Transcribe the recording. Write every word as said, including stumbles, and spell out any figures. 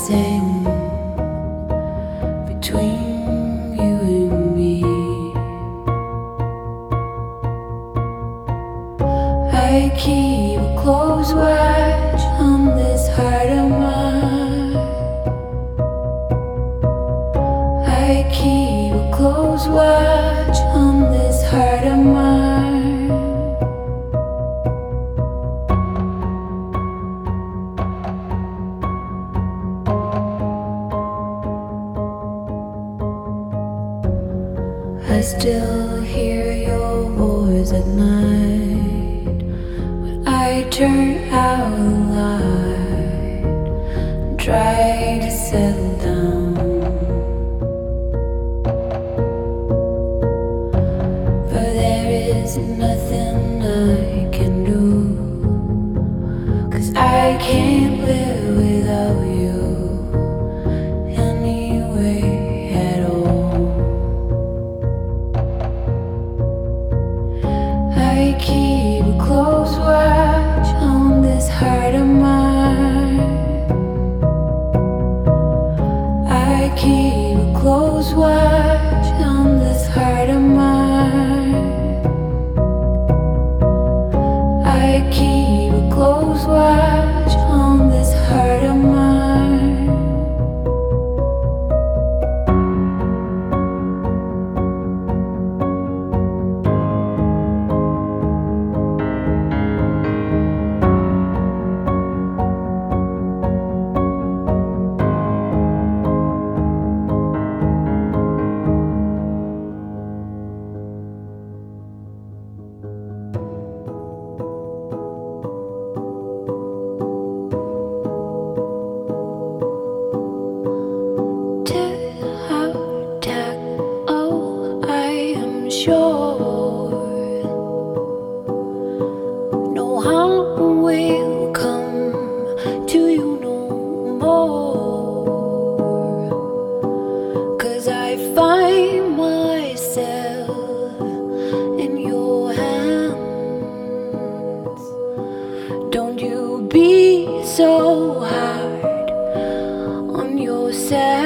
same between you and me. I keep a close watch on this heart of mine. I keep a close watch on this heart of mine. I still hear your voice at night when I turn out the light and try to settle down. But there is nothing I can do, 'cause I can't live without you anyway at all. I keep a close watch on this heart of mine. I keep a close watch on this heart of mine. I keep a close watch on this heart of mine. Sure, no harm will come to you no more, 'cause I find myself in your hands. Don't you be so hard on yourself.